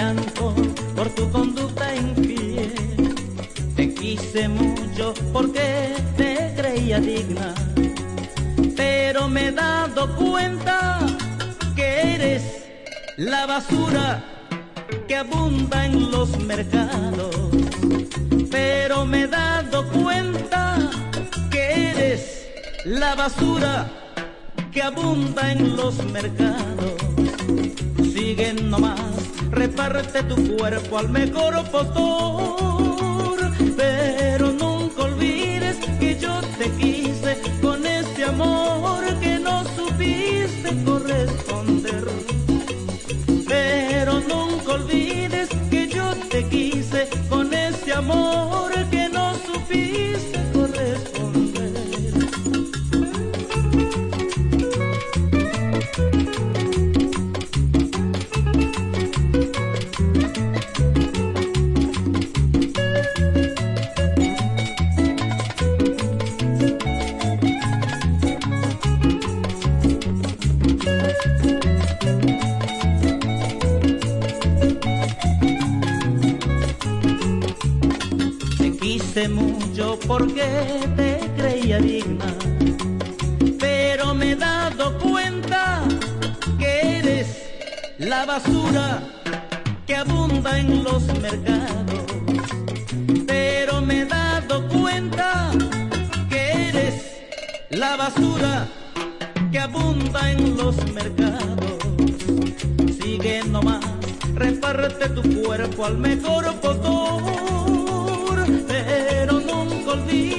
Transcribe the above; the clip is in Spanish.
llanto por tu conducta infiel. Te quise mucho porque te creía digna, pero me he dado cuenta que eres la basura que abunda en los mercados. Pero me he dado cuenta que eres la basura que abunda en los mercados. Sigue nomás, reparte tu cuerpo al mejor postor, pero nunca olvides que yo te quise con ese amor que no supiste corresponder. Pero nunca olvides que yo te quise con ese amor que no supiste corresponder. Quise mucho porque te creía digna, pero me he dado cuenta que eres la basura que abunda en los mercados. Pero me he dado cuenta que eres la basura que abunda en los mercados. Sigue nomás, reparte tu cuerpo al mejor postor, pero nunca olvides